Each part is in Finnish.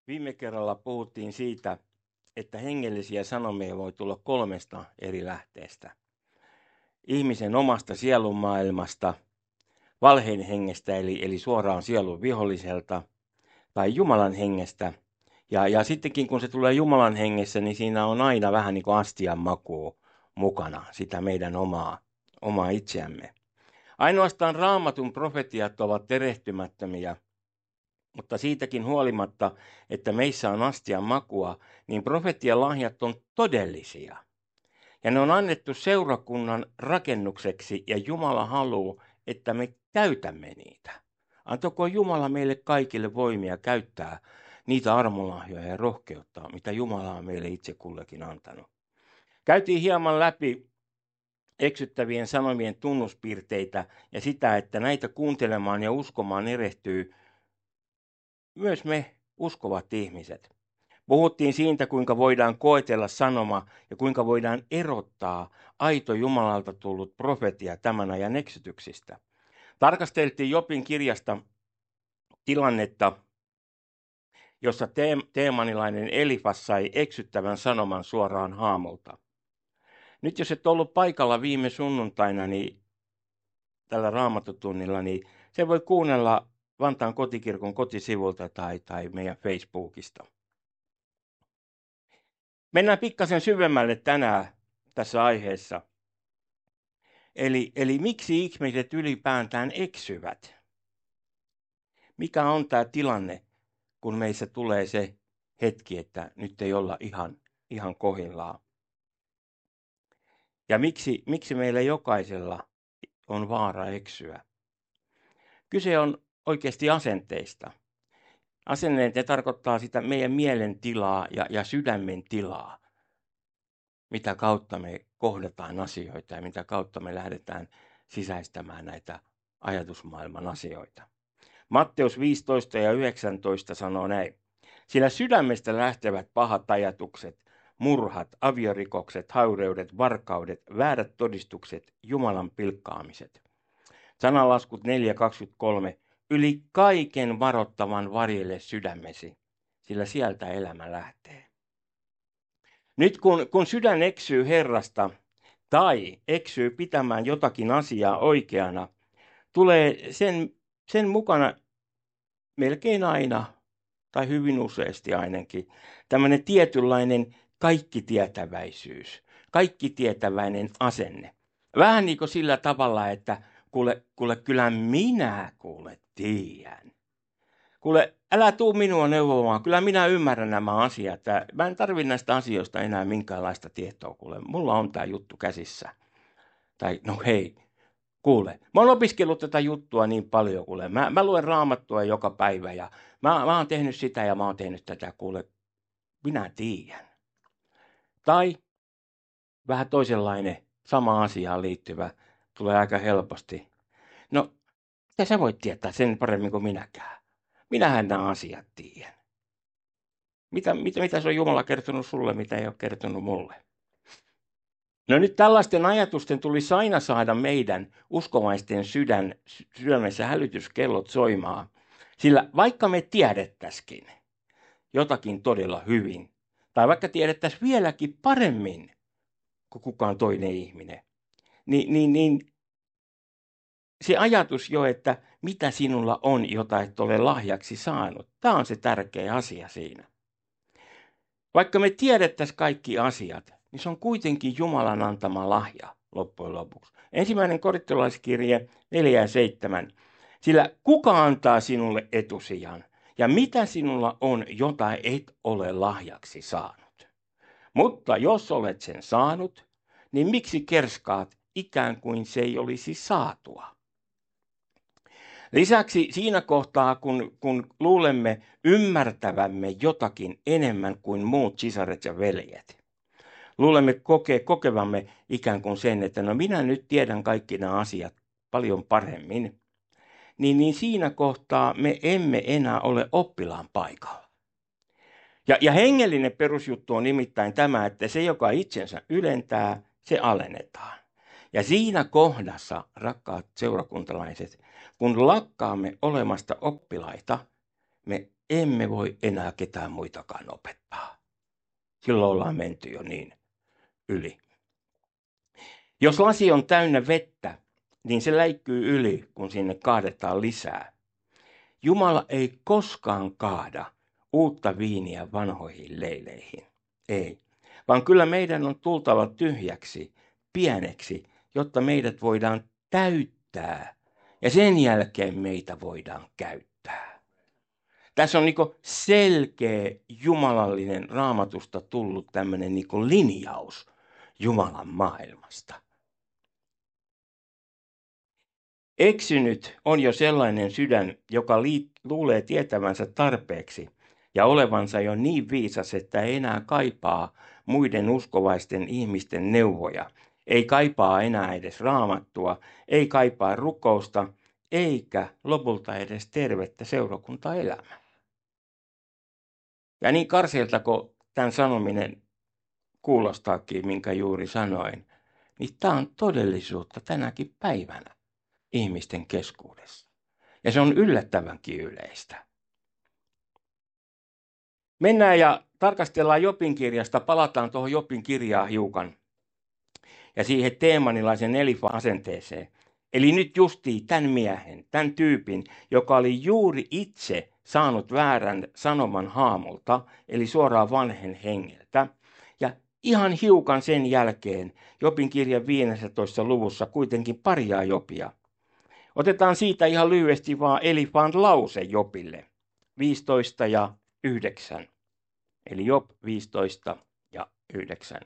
Viime kerralla puhuttiin siitä, että hengellisiä sanomia voi tulla 3 eri lähteestä. Ihmisen omasta sielunmaailmasta, valheen hengestä eli suoraan sielun viholliselta, tai Jumalan hengestä. Ja sittenkin kun se tulee Jumalan hengessä, niin siinä on aina vähän niin kuin astian makua mukana, sitä meidän omaa itseämme. Ainoastaan Raamatun profetiat ovat erehtymättömiä, mutta siitäkin huolimatta, että meissä on astian makua, niin profetian lahjat on todellisia. Ja ne on annettu seurakunnan rakennukseksi ja Jumala haluaa, että me käytämme niitä. Antako Jumala meille kaikille voimia käyttää niitä armolahjoja ja rohkeutta, mitä Jumala on meille itse kullekin antanut. Käytiin hieman läpi eksyttävien sanomien tunnuspiirteitä ja sitä, että näitä kuuntelemaan ja uskomaan erehtyy myös me uskovat ihmiset. Puhuttiin siitä, kuinka voidaan koetella sanoma ja kuinka voidaan erottaa aito Jumalalta tullut profetia tämän ajan eksytyksistä. Tarkasteltiin Jobin kirjasta tilannetta, jossa teemanilainen Elifas sai eksyttävän sanoman suoraan haamolta. Nyt jos et ollut paikalla viime sunnuntaina niin tällä Raamattutunnilla, niin se voi kuunnella Vantaan kotikirkon kotisivulta tai meidän Facebookista. Mennään pikkasen syvemmälle tänään tässä aiheessa. Eli miksi ihmiset ylipäätään eksyvät? Mikä on tämä tilanne, kun meissä tulee se hetki, että nyt ei olla ihan kohdillaan? Ja miksi meillä jokaisella on vaara eksyä? Kyse on oikeasti asenteista. Asenteet ne tarkoittaa sitä meidän mielen tilaa ja sydämen tilaa, mitä kautta me kohdataan asioita ja mitä kautta me lähdetään sisäistämään näitä ajatusmaailman asioita. Matteus 15 ja 19 sanoo näin. Sillä sydämestä lähtevät pahat ajatukset, murhat, aviorikokset, haureudet, varkaudet, väärät todistukset, Jumalan pilkkaamiset. Sananlaskut 4.23. Yli kaiken varottavan varjele sydämesi, sillä sieltä elämä lähtee. Nyt kun sydän eksyy Herrasta tai eksyy pitämään jotakin asiaa oikeana, tulee sen mukana melkein aina, tai hyvin useasti ainakin, tämmöinen tietynlainen kaikkitietäväisyys, kaikkitietäväinen asenne. Vähän niin kuin sillä tavalla, että kuule kyllä minä tiedän. Kuule, älä tuu minua neuvomaan, kyllä minä ymmärrän nämä asiat. Mä en tarvitse näistä asioista enää minkäänlaista tietoa, kuule, mulla on tämä juttu käsissä. Tai no hei, kuule, mä oon opiskellut tätä juttua niin paljon, kuule, mä luen Raamattua joka päivä ja mä oon tehnyt sitä ja mä oon tehnyt tätä, kuule, minä tiedän. Tai vähän toisenlainen, sama asiaan liittyvä, tulee aika helposti. No, mitä sä voit tietää sen paremmin kuin minäkään? Minähän nämä asiat tiedän. Mitä se on Jumala kertonut sulle, mitä ei ole kertonut mulle? No nyt tällaisten ajatusten tulisi aina saada meidän uskovaisten sydämessä hälytyskellot soimaan. Sillä vaikka me tiedettäisikin jotakin todella hyvin, tai vaikka tiedettäisiin vieläkin paremmin kuin kukaan toinen ihminen, niin se ajatus jo, että mitä sinulla on, jota et ole lahjaksi saanut, tämä on se tärkeä asia siinä. Vaikka me tiedettäisiin kaikki asiat, niin se on kuitenkin Jumalan antama lahja loppujen lopuksi. 1. korintolaiskirje 4:7. Sillä kuka antaa sinulle etusijan ja mitä sinulla on, jota et ole lahjaksi saanut? Mutta jos olet sen saanut, niin miksi kerskaat ikään kuin se ei olisi saatua? Lisäksi siinä kohtaa, kun luulemme ymmärtävämme jotakin enemmän kuin muut sisaret ja veljet, luulemme kokevamme ikään kuin sen, että no minä nyt tiedän kaikki nämä asiat paljon paremmin, niin siinä kohtaa me emme enää ole oppilaan paikalla. Ja hengellinen perusjuttu on nimittäin tämä, että se, joka itsensä ylentää, se alennetaan. Ja siinä kohdassa, rakkaat seurakuntalaiset, kun lakkaamme olemasta oppilaita, me emme voi enää ketään muitakaan opettaa. Silloin ollaan menty jo niin yli. Jos lasi on täynnä vettä, niin se läikkyy yli, kun sinne kaadetaan lisää. Jumala ei koskaan kaada uutta viiniä vanhoihin leileihin. Ei, vaan kyllä meidän on tultava tyhjäksi, pieneksi, jotta meidät voidaan täyttää. Ja sen jälkeen meitä voidaan käyttää. Tässä on niinku selkeä jumalallinen Raamatusta tullut tämmöinen niinku linjaus Jumalan maailmasta. Eksynyt on jo sellainen sydän, joka luulee tietävänsä tarpeeksi ja olevansa jo niin viisas, että ei enää kaipaa muiden uskovaisten ihmisten neuvoja, ei kaipaa enää edes raamattua, ei kaipaa rukousta, eikä lopulta edes tervettä seurakuntaelämää. Ja niin karseelta kuin tämän sanominen kuulostaakin, minkä juuri sanoin, niin tämä on todellisuutta tänäkin päivänä ihmisten keskuudessa. Ja se on yllättävänkin yleistä. Mennään ja tarkastellaan Jobin kirjasta, palataan tuohon Jobin kirjaan hiukan. Ja siihen teemanilaisen Elifas-asenteeseen. Eli nyt justiin tämän miehen, tämän tyypin, joka oli juuri itse saanut väärän sanoman haamulta, eli suoraan vanhen hengeltä. Ja ihan hiukan sen jälkeen Jobin kirjan 15. luvussa kuitenkin paria Jobia. Otetaan siitä ihan lyhyesti vaan Elifaan lause Jobille, 15 ja 9. Eli Job 15 ja 9.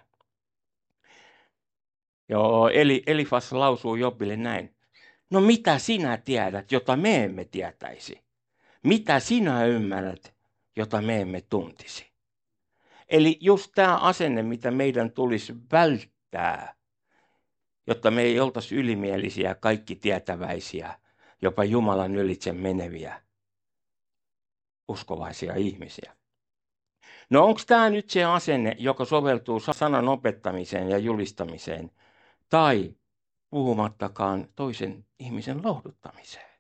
Joo, eli Elifas lausuu Jobille näin. No mitä sinä tiedät, jota me emme tietäisi? Mitä sinä ymmärrät, jota me emme tuntisi? Eli just tämä asenne, mitä meidän tulisi välttää, jotta me ei oltaisi ylimielisiä, kaikki tietäväisiä, jopa Jumalan ylitse meneviä uskovaisia ihmisiä. No onko tämä nyt se asenne, joka soveltuu sanan opettamiseen ja julistamiseen, tai puhumattakaan toisen ihmisen lohduttamiseen?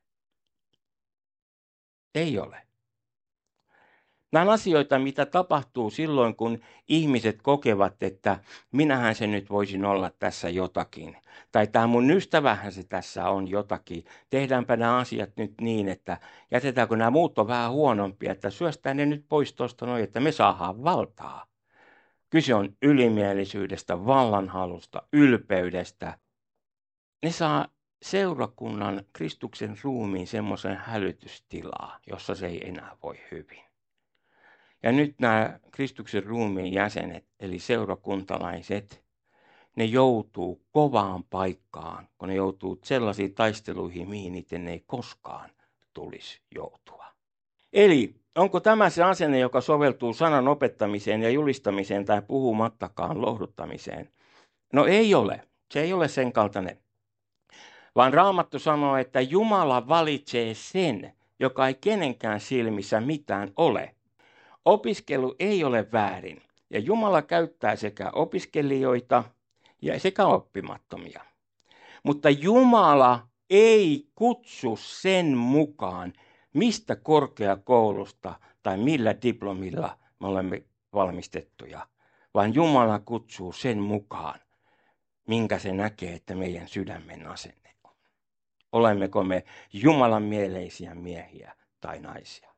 Ei ole. Nämä on asioita, mitä tapahtuu silloin, kun ihmiset kokevat, että minähän se nyt voisin olla tässä jotakin. Tai tämä mun ystävähän se tässä on jotakin. Tehdäänpä nämä asiat nyt niin, että jätetäänkö nämä muut on vähän huonompia, että syöstään ne nyt pois tuosta noin, että me saadaan valtaa. Kyse on ylimielisyydestä, vallanhalusta, ylpeydestä. Ne saa seurakunnan Kristuksen ruumiin semmoisen hälytystilaa, jossa se ei enää voi hyvin. Ja nyt nämä Kristuksen ruumiin jäsenet, eli seurakuntalaiset, ne joutuu kovaan paikkaan, kun ne joutuu sellaisiin taisteluihin, mihin niiden ei koskaan tulisi joutua. Eli onko tämä se asenne, joka soveltuu sanan opettamiseen ja julistamiseen tai puhumattakaan lohduttamiseen? No ei ole. Se ei ole sen kaltainen. Vaan Raamattu sanoo, että Jumala valitsee sen, joka ei kenenkään silmissä mitään ole. Opiskelu ei ole väärin, ja Jumala käyttää sekä opiskelijoita ja sekä oppimattomia. Mutta Jumala ei kutsu sen mukaan, mistä korkeakoulusta tai millä diplomilla me olemme valmistettuja, vaan Jumala kutsuu sen mukaan, minkä se näkee, että meidän sydämen asenne on. Olemmeko me Jumalan mieleisiä miehiä tai naisia?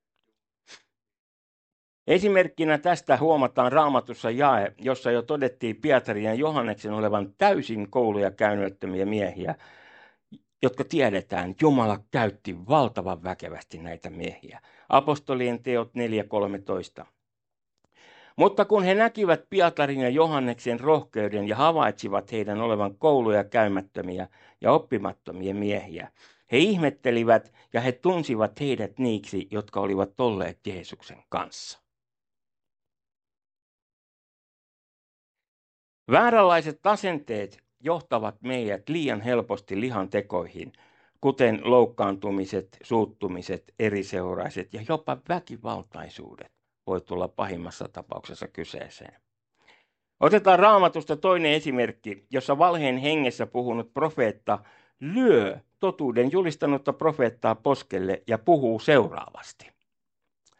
Esimerkkinä tästä huomataan Raamatussa jae, jossa jo todettiin Pietarin ja Johanneksen olevan täysin kouluja käymättömiä miehiä, jotka tiedetään, Jumala käytti valtavan väkevästi näitä miehiä. Apostolien teot 4.13. Mutta kun he näkivät Pietarin ja Johanneksen rohkeuden ja havaitsivat heidän olevan kouluja käymättömiä ja oppimattomia miehiä, he ihmettelivät ja he tunsivat heidät niiksi, jotka olivat olleet Jeesuksen kanssa. Vääränlaiset asenteet johtavat meidät liian helposti lihan tekoihin, kuten loukkaantumiset, suuttumiset, eriseuraiset ja jopa väkivaltaisuudet voi tulla pahimmassa tapauksessa kyseeseen. Otetaan Raamatusta toinen esimerkki, jossa valheen hengessä puhunut profeetta lyö totuuden julistanutta profeettaa poskelle ja puhuu seuraavasti.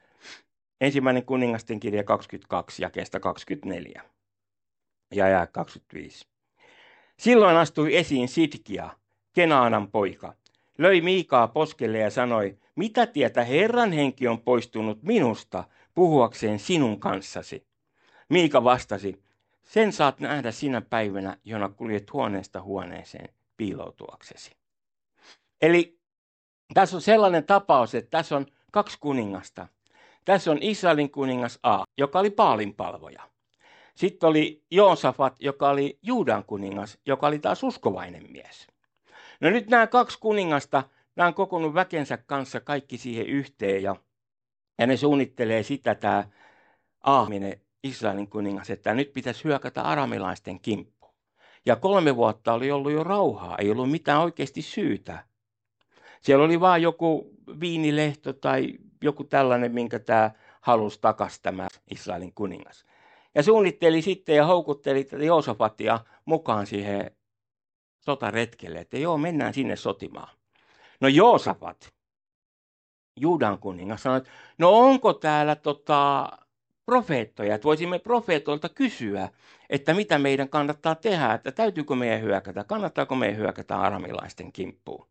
Ensimmäinen kuningasten kirja 22, jakeesta 24 ja 25. Silloin astui esiin Sidkia, Kenaanan poika, löi Miikaa poskelle ja sanoi, mitä tietä Herran henki on poistunut minusta puhuakseen sinun kanssasi? Miika vastasi, sen saat nähdä sinä päivänä, jona kuljet huoneesta huoneeseen piiloutuaksesi. Eli tässä on sellainen tapaus, että tässä on kaksi kuningasta. Tässä on Israelin kuningas A, joka oli Baalin-palvoja. Sitten oli Joosafat, joka oli Juudan kuningas, joka oli taas uskovainen mies. No nyt nämä kaksi kuningasta, nämä on kokonut väkensä kanssa kaikki siihen yhteen ja ne suunnittelee sitä tämä Aaminen Israelin kuningas, että nyt pitäisi hyökätä aramilaisten kimppuun. Ja 3 vuotta oli ollut jo rauhaa, ei ollut mitään oikeasti syytä. Siellä oli vaan joku viinilehto tai joku tällainen, minkä tämä halusi takaisin tämä Israelin kuningas. Ja suunnitteli sitten ja houkutteli tätä Joosafatia mukaan siihen sotaretkelle, että joo, mennään sinne sotimaan. No Joosafat, Juudan kuningas, sanoi, että no onko täällä profeettoja, että voisimme profeetoilta kysyä, että mitä meidän kannattaa tehdä, että täytyykö meidän hyökätä, kannattaako meidän hyökätä aramilaisten kimppuun.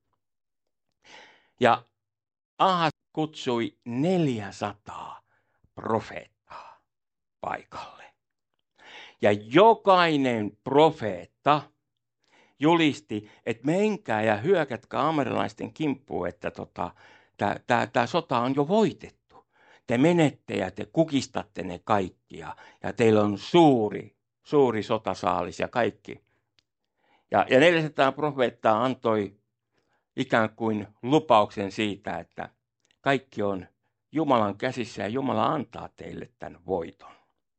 Ja Ahas kutsui 400 profeettaa paikalle. Ja jokainen profeetta julisti, että menkää ja hyökätkää amerilaisten kimppuun, että tämä sota on jo voitettu. Te menette ja te kukistatte ne kaikkia ja teillä on suuri sotasaalis ja kaikki. Ja 400 profeettaa antoi ikään kuin lupauksen siitä, että kaikki on Jumalan käsissä ja Jumala antaa teille tämän voiton.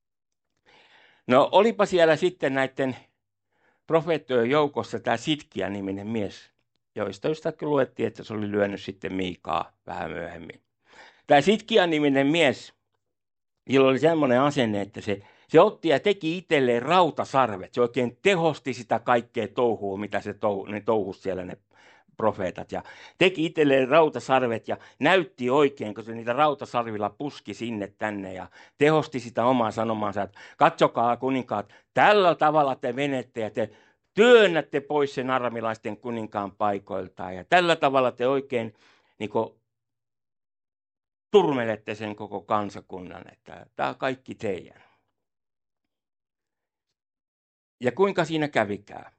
No olipa siellä sitten näiden profeettojen joukossa tämä Sidkia-niminen mies, josta luettiin, että se oli lyönyt sitten Miikaa vähän myöhemmin. Tämä Sidkia-niminen mies, jolla oli semmoinen asenne, että se otti ja teki itselleen rautasarvet. Se oikein tehosti sitä kaikkea touhua, mitä ne touhusi siellä ne profeetat. Ja teki itselleen rautasarvet ja näytti oikein, kun se niitä rautasarvilla puski sinne tänne ja tehosti sitä omaa sanomansa, että katsokaa kuninkaat, tällä tavalla te menette ja te työnnätte pois sen aramilaisten kuninkaan paikoiltaan ja tällä tavalla te oikein niin kuin turmelette sen koko kansakunnan, että tämä on kaikki teidän. Ja kuinka siinä kävikään?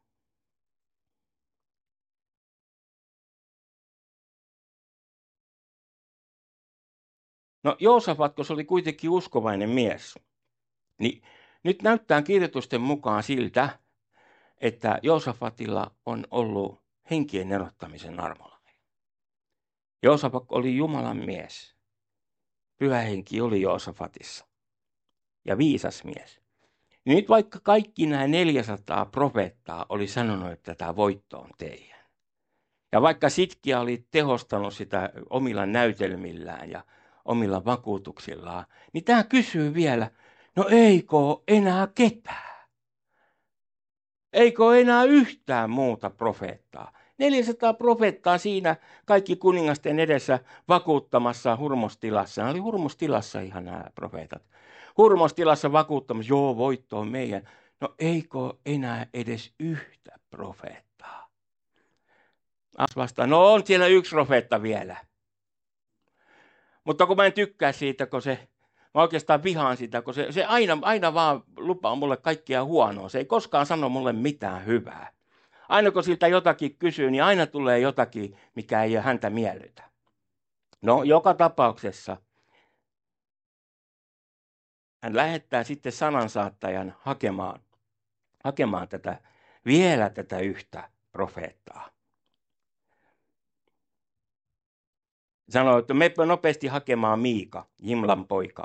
No Joosafat, kun se oli kuitenkin uskovainen mies, niin nyt näyttää kirjoitusten mukaan siltä, että Joosafatilla on ollut henkien erottamisen armolla. Joosafat oli Jumalan mies. Pyhä henki oli Joosafatissa ja viisas mies. Nyt vaikka kaikki nämä 400 profeettaa oli sanonut, että tämä voitto on teidän. Ja vaikka Sidkia oli tehostanut sitä omilla näytelmillään ja omilla vakuutuksillaan, niin tämä kysyy vielä, no eikö ole enää ketään? Eikö ole enää yhtään muuta profeettaa? 400 profeettaa siinä kaikki kuningasten edessä vakuuttamassa hurmostilassa. Nämä oli hurmostilassa ihan nämä profeetat. Hurmostilassa vakuuttamassa, joo, voitto on meidän. No eikö ole enää edes yhtä profeettaa? As vastaan, no on siellä yksi profeetta vielä. Mutta kun mä en tykkää siitä, mä oikeastaan vihaan sitä, kun se aina vaan lupaa mulle kaikkea huonoa. Se ei koskaan sano mulle mitään hyvää. Aina kun siltä jotakin kysyy, niin aina tulee jotakin, mikä ei häntä miellytä. No, joka tapauksessa hän lähettää sitten sanansaattajan hakemaan tätä yhtä profeettaa. Sanoi, että meppä nopeasti hakemaan Miika, Jimlan poika.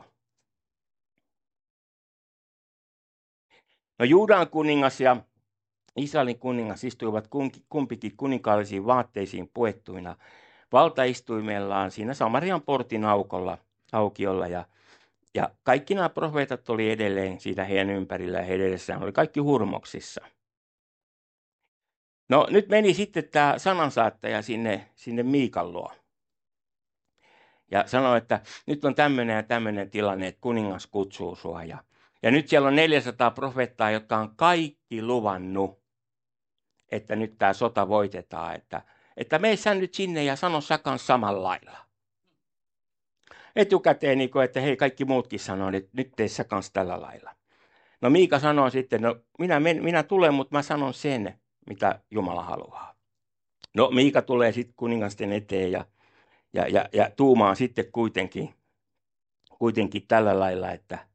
No Juudan kuningas ja Israelin kuningas istuivat kumpikin kuninkaallisiin vaatteisiin puettuina valtaistuimellaan siinä Samarian portin aukiolla ja kaikki nämä profeetat oli edelleen siitä heidän ympärillä ja heidän edessään oli kaikki hurmoksissa. No nyt meni sitten tämä sanansaattaja sinne Miikan luo. Ja sanoi, että nyt on tämmöinen ja tämmöinen tilanne, että kuningas kutsuu sua. Ja nyt siellä on 400 profeettaa, jotka on kaikki luvannut, että nyt tämä sota voitetaan. Että mene sä nyt sinne ja sano sä kanssa samalla lailla. Etukäteen, niin kuin, että hei, kaikki muutkin sanoo, että nyt tee sä kanssa tällä lailla. No Miika sanoo sitten, no minä tulen, mutta mä sanon sen, mitä Jumala haluaa. No Miika tulee sitten kuningasten eteen ja tuumaa sitten kuitenkin tällä lailla, että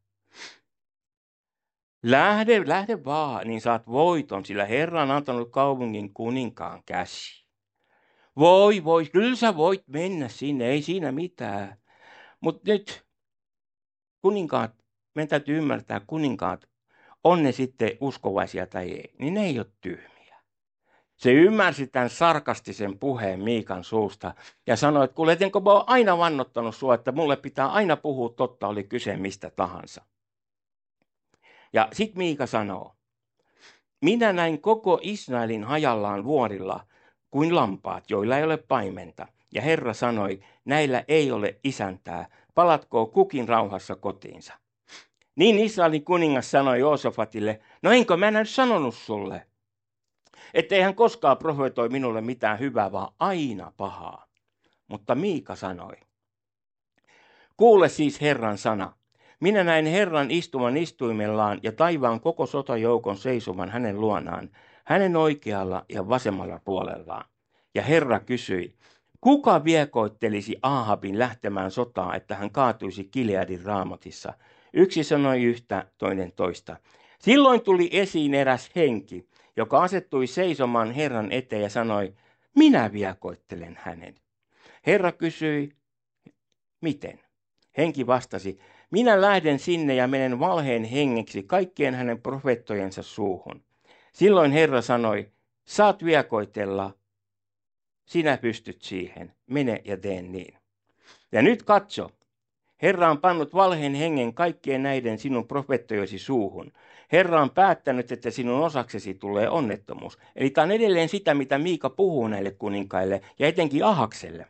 lähde vaan, niin saat voiton, sillä Herra on antanut kaupungin kuninkaan käsiin. Voi, kyllä sä voit mennä sinne, ei siinä mitään. Mutta nyt kuninkaat, meidän täytyy ymmärtää, kuninkaat, on ne sitten uskovaisia tai ei, niin ne ei ole tyhmiä. Se ymmärsi tämän sarkastisen puheen Miikan suusta ja sanoi, että kuule, etenkö mä oon aina vannottanut sua, että mulle pitää aina puhua totta, oli kyse mistä tahansa. Ja sitten Miika sanoo, minä näin koko Israelin hajallaan vuorilla kuin lampaat, joilla ei ole paimenta. Ja Herra sanoi, näillä ei ole isäntää, palatkoon kukin rauhassa kotiinsa. Niin Israelin kuningas sanoi Joosafatille, no enkö mä nyt sanonut sulle, ettei hän koskaan profetoi minulle mitään hyvää, vaan aina pahaa. Mutta Miika sanoi, kuule siis Herran sana. Minä näin Herran istuman istuimellaan ja taivaan koko sotajoukon seisovan hänen luonaan, hänen oikealla ja vasemmalla puolellaan. Ja Herra kysyi, kuka viekoittelisi Ahabin lähtemään sotaan, että hän kaatuisi Gileadin Raamotissa? Yksi sanoi yhtä, toinen toista. Silloin tuli esiin eräs henki, joka asettui seisomaan Herran eteen ja sanoi, minä viekoittelen hänen. Herra kysyi, miten? Henki vastasi, minä lähden sinne ja menen valheen hengeksi kaikkien hänen profeettojensa suuhun. Silloin Herra sanoi, saat viekoitella, sinä pystyt siihen, mene ja tee niin. Ja nyt katso, Herra on pannut valheen hengen kaikkien näiden sinun profeettojesi suuhun. Herra on päättänyt, että sinun osaksesi tulee onnettomuus. Eli tämä on edelleen sitä, mitä Miika puhuu näille kuninkaille ja etenkin Ahakselle.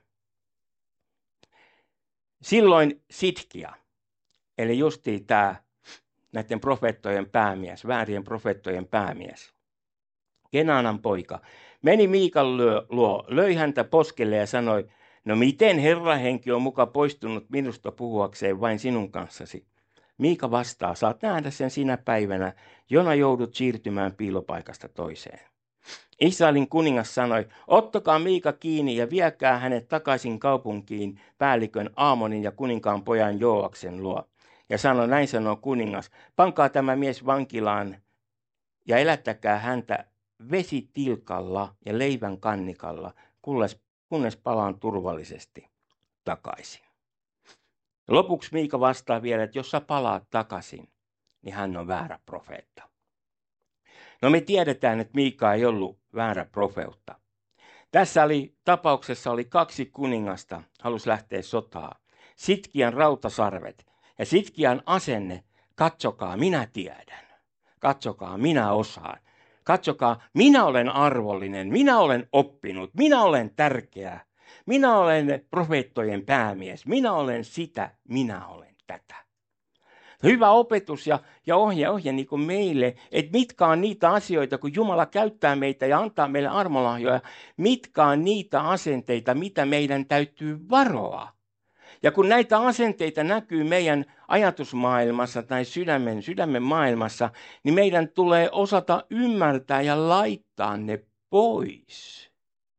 Silloin Sitkia, eli justiin tämä näiden profeettojen päämies, väärien profeettojen päämies, Kenanan poika, meni Miikan luo, löi häntä poskelle ja sanoi, no miten Herran henki on muka poistunut minusta puhuakseen vain sinun kanssasi? Miika vastaa, saat nähdä sen sinä päivänä, jona joudut siirtymään piilopaikasta toiseen. Israelin kuningas sanoi, ottakaa Miika kiinni ja viekää hänet takaisin kaupunkiin päällikön Aamonin ja kuninkaan pojan Joaksen luo. Ja sanoi, näin sanoo kuningas, pankaa tämä mies vankilaan ja elättäkää häntä vesitilkalla ja leivän kannikalla, kunnes palaan turvallisesti takaisin. Lopuksi Miika vastaa vielä, että jos sä palaat takaisin, niin hän on väärä profeetta. No me tiedetään, että Miika ei ollut väärä profeetta. Tässä tapauksessa oli 2 kuningasta, halusi lähteä sotaan. Sitkian rautasarvet ja Sitkian asenne, katsokaa, minä tiedän. Katsokaa, minä osaan. Katsokaa, minä olen arvollinen, minä olen oppinut, minä olen tärkeä. Minä olen profeettojen päämies, minä olen sitä, minä olen tätä. Hyvä opetus ja ohje niin kuin meille, että mitkä on niitä asioita, kun Jumala käyttää meitä ja antaa meille armolahjoja, mitkä on niitä asenteita, mitä meidän täytyy varoa. Ja kun näitä asenteita näkyy meidän ajatusmaailmassa tai sydämen maailmassa, niin meidän tulee osata ymmärtää ja laittaa ne pois.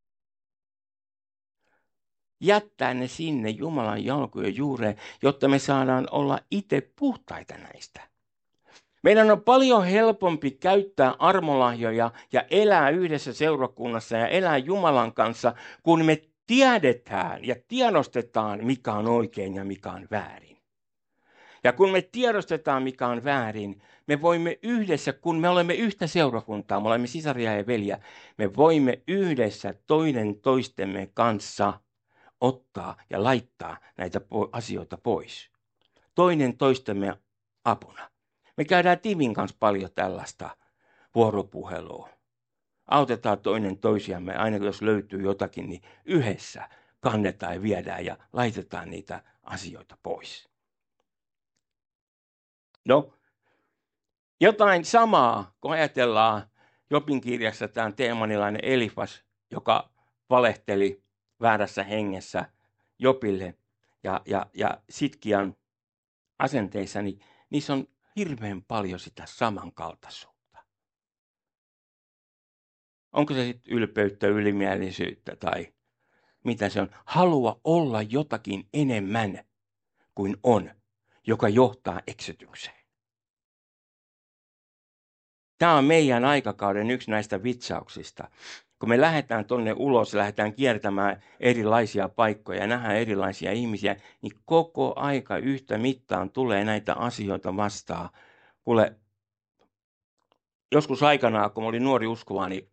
Jättää ne sinne Jumalan jalkojen juureen, jotta me saadaan olla itse puhtaita näistä. Meidän on paljon helpompi käyttää armolahjoja ja elää yhdessä seurakunnassa ja elää Jumalan kanssa, kun me tiedetään ja tiedostetaan, mikä on oikein ja mikä on väärin. Ja kun me tiedostetaan, mikä on väärin, me voimme yhdessä, kun me olemme yhtä seurakuntaa, me olemme sisaria ja veliä, me voimme yhdessä toinen toistemme kanssa ottaa ja laittaa näitä asioita pois. Toinen toistemme apuna. Me käydään Timin kanssa paljon tällaista vuoropuhelua. Autetaan toinen toisiamme, aina jos löytyy jotakin, niin yhdessä kannetaan ja viedään ja laitetaan niitä asioita pois. No, jotain samaa, kun ajatellaan Jobin kirjassa tämän teemanilainen Elifas, joka valehteli väärässä hengessä Jobille ja Sitkian asenteissa, niin niissä on hirveän paljon sitä samankaltaisuutta. Onko se sitten ylpeyttä, ylimielisyyttä tai mitä se on? Halua olla jotakin enemmän kuin on, joka johtaa eksytykseen. Tämä on meidän aikakauden yksi näistä vitsauksista. Kun me lähdetään tuonne ulos, lähdetään kiertämään erilaisia paikkoja ja nähdään erilaisia ihmisiä, niin koko aika yhtä mittaan tulee näitä asioita vastaan. Kuule, joskus aikanaan, kun mä olin nuori uskova, niin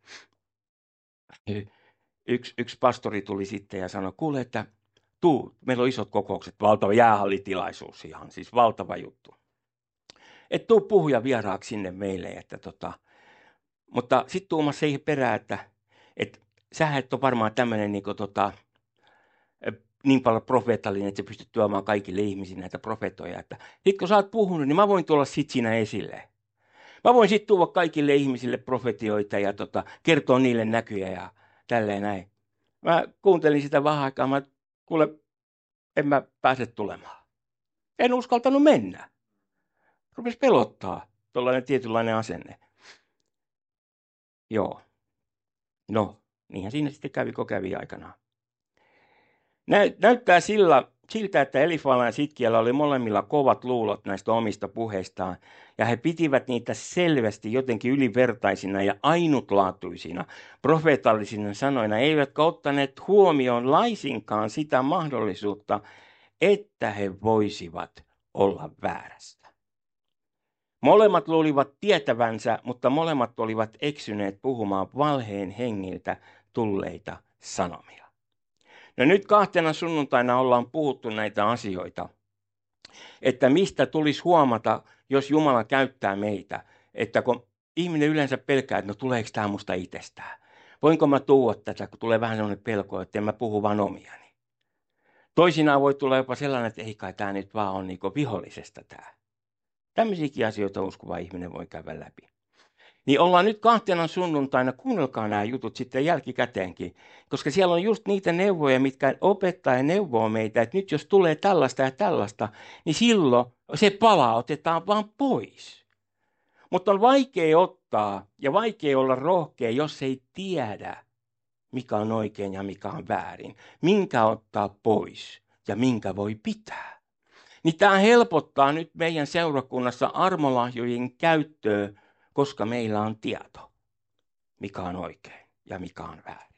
yksi pastori tuli sitten ja sanoi, kuule, että meillä on isot kokoukset, valtava jäähallitilaisuus ihan, siis valtava juttu. Et tuu puhuja vieraaksi sinne meille, mutta sitten tuumassa siihen perään, että sähän et ole varmaan tämmöinen niin paljon profeetallinen, että sä pystyt tuomaan kaikille ihmisille näitä profetoja. Sitten kun sä oot puhunut, niin mä voin tulla sit siinä esille. Mä voin sitten tuoda kaikille ihmisille profetioita ja kertoa niille näkyjä ja tälleen näin. Mä kuuntelin sitä vähän aikaa, kuule, en mä pääse tulemaan. En uskaltanut mennä. Rupesi pelottaa tuollainen tietynlainen asenne. Joo. No, niinhän siinä sitten kävi, kun kävi aikanaan. Näyttää siltä, että Elifalla ja Sitkialla oli molemmilla kovat luulot näistä omista puheistaan, ja he pitivät niitä selvästi jotenkin ylivertaisina ja ainutlaatuisina, profeetallisina sanoina, eivätkä ottaneet huomioon laisinkaan sitä mahdollisuutta, että he voisivat olla väärässä. Molemmat luulivat tietävänsä, mutta molemmat olivat eksyneet puhumaan valheen hengiltä tulleita sanomia. No nyt 2 sunnuntaina ollaan puhuttu näitä asioita, että mistä tulisi huomata, jos Jumala käyttää meitä. Että kun ihminen yleensä pelkää, että no tuleeko tämä musta itsestään. Voinko mä tuoda tätä, kun tulee vähän sellainen pelko, että en mä puhu vaan omiani. Toisinaan voi tulla jopa sellainen, että ei kai tämä nyt vaan on niin vihollisesta tämä. Tämmöisiäkin asioita uskova ihminen voi käydä läpi. Niin ollaan nyt 2 sunnuntaina, kuunnelkaa nämä jutut sitten jälkikäteenkin, koska siellä on just niitä neuvoja, mitkä opettaa ja neuvoo meitä, että nyt jos tulee tällaista ja tällaista, niin silloin se palautetaan vaan pois. Mutta on vaikea ottaa ja vaikea olla rohkea, jos ei tiedä, mikä on oikein ja mikä on väärin, minkä ottaa pois ja minkä voi pitää. Niin tämä helpottaa nyt meidän seurakunnassa armolahjojen käyttöä, koska meillä on tieto, mikä on oikein ja mikä on väärin.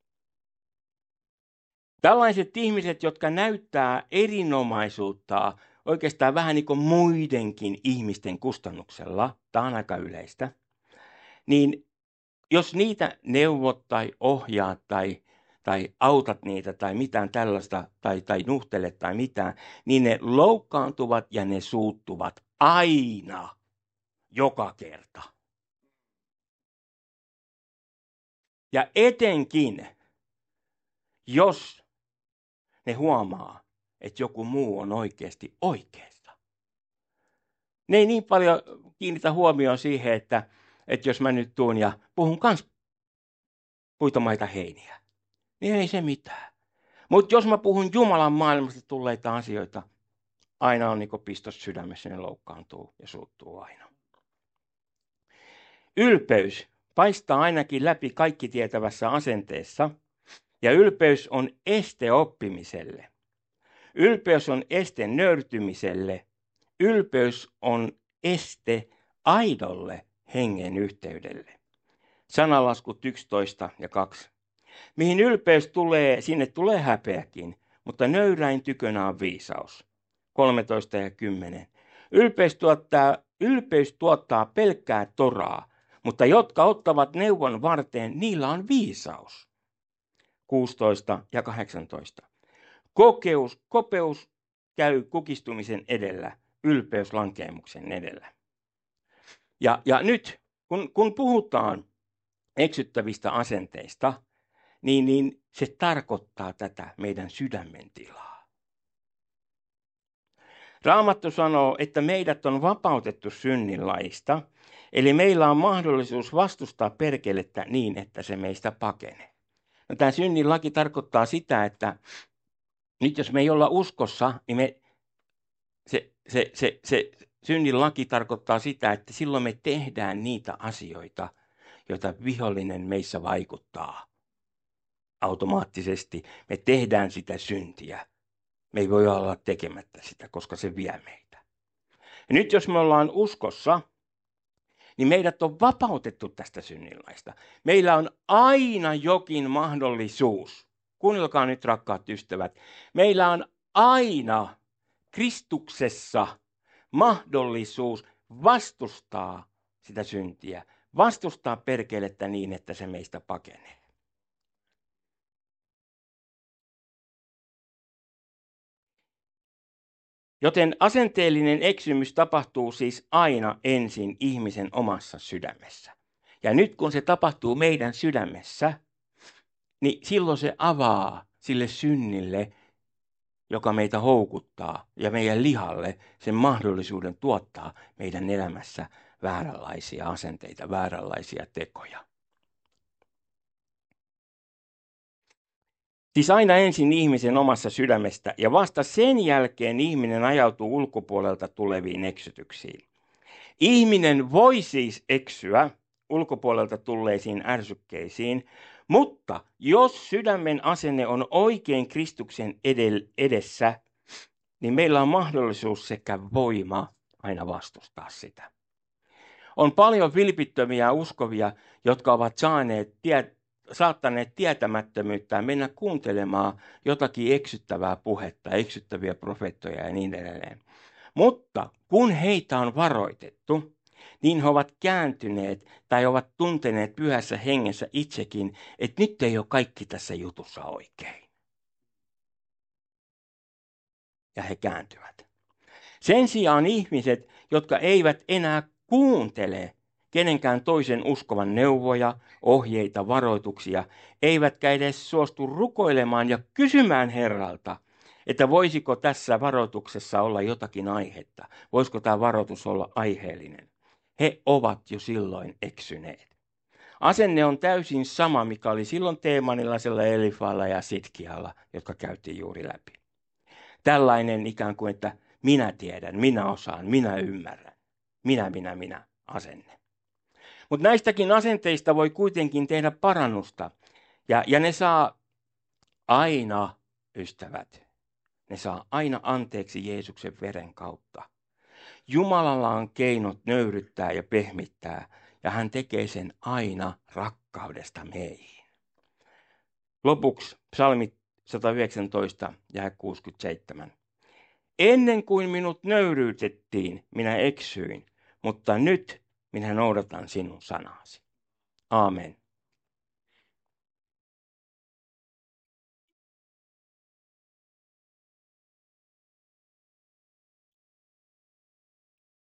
Tällaiset ihmiset, jotka näyttää erinomaisuutta oikeastaan vähän niin kuin muidenkin ihmisten kustannuksella, tämä on aika yleistä, niin jos niitä neuvot tai ohjaat tai autat niitä tai mitään tällaista tai nuhtelet tai mitään, niin ne loukkaantuvat ja ne suuttuvat aina, joka kerta. Ja etenkin, jos ne huomaa, että joku muu on oikeasti oikeassa. Ne ei niin paljon kiinnitä huomioon siihen, että jos mä nyt tuun ja puhun kans puitomaita heiniä, niin ei se mitään. Mutta jos mä puhun Jumalan maailmasta tulleita asioita, aina on niin kuin pistos sydämessä, ne loukkaantuu ja suuttuu aina. Ylpeys paistaa ainakin läpi kaikki tietävässä asenteessa, ja ylpeys on este oppimiselle. Ylpeys on este nöyrtymiselle. Ylpeys on este aidolle hengen yhteydelle. Sananlaskut 11 ja 2. Mihin ylpeys tulee, sinne tulee häpeäkin, mutta nöyräin tykönä on viisaus. 13 ja 10. Ylpeys tuottaa pelkkää toraa, mutta jotka ottavat neuvon varteen, niillä on viisaus. 16 ja 18. Kopeus käy kukistumisen edellä, ylpeys lankeemuksen edellä. Ja nyt, kun puhutaan eksyttävistä asenteista, niin se tarkoittaa tätä meidän sydämen tilaa. Raamattu sanoo, että meidät on vapautettu synnin laista, eli meillä on mahdollisuus vastustaa perkelettä niin, että se meistä pakenee. No, tämä synnin laki tarkoittaa sitä, että nyt jos me ei olla uskossa, niin se synnin laki tarkoittaa sitä, että silloin me tehdään niitä asioita, joita vihollinen meissä vaikuttaa. Automaattisesti me tehdään sitä syntiä. Me ei voi olla tekemättä sitä, koska se vie meitä. Ja nyt jos me ollaan uskossa, niin meidät on vapautettu tästä synninlaista. Meillä on aina jokin mahdollisuus. Kuunnelkaa nyt, rakkaat ystävät. Meillä on aina Kristuksessa mahdollisuus vastustaa sitä syntiä. Vastustaa perkelettä niin, että se meistä pakenee. Joten asenteellinen eksymys tapahtuu siis aina ensin ihmisen omassa sydämessä. Ja nyt kun se tapahtuu meidän sydämessä, niin silloin se avaa sille synnille, joka meitä houkuttaa, ja meidän lihalle sen mahdollisuuden tuottaa meidän elämässä vääränlaisia asenteita, vääränlaisia tekoja. Siis aina ensin ihmisen omassa sydämestä ja vasta sen jälkeen ihminen ajautuu ulkopuolelta tuleviin eksytyksiin. Ihminen voi siis eksyä ulkopuolelta tulleisiin ärsykkeisiin, mutta jos sydämen asenne on oikein Kristuksen edessä, niin meillä on mahdollisuus sekä voima aina vastustaa sitä. On paljon vilpittömiä uskovia, jotka ovat saattaneet tietämättömyyttään mennä kuuntelemaan jotakin eksyttävää puhetta, eksyttäviä profeettoja ja niin edelleen. Mutta kun heitä on varoitettu, niin he ovat kääntyneet tai ovat tunteneet pyhässä hengessä itsekin, että nyt ei ole kaikki tässä jutussa oikein. Ja he kääntyvät. Sen sijaan ihmiset, jotka eivät enää kuuntele kenenkään toisen uskovan neuvoja, ohjeita, varoituksia, eivätkä edes suostu rukoilemaan ja kysymään Herralta, että voisiko tässä varoituksessa olla jotakin aihetta, voisiko tämä varoitus olla aiheellinen. He ovat jo silloin eksyneet. Asenne on täysin sama, mikä oli silloin Teemanilaisella, Elifalla ja Sitkialla, jotka käytiin juuri läpi. Tällainen ikään kuin, että minä tiedän, minä osaan, minä ymmärrän, minä asenne. Mutta näistäkin asenteista voi kuitenkin tehdä parannusta. Ja ne saa aina, ystävät, ne saa aina anteeksi Jeesuksen veren kautta. Jumalalla on keinot nöyryttää ja pehmittää, ja hän tekee sen aina rakkaudesta meihin. Lopuksi psalmi 119 ja 67. Ennen kuin minut nöyryytettiin, minä eksyin, mutta nyt minä noudatan sinun sanasi. Aamen.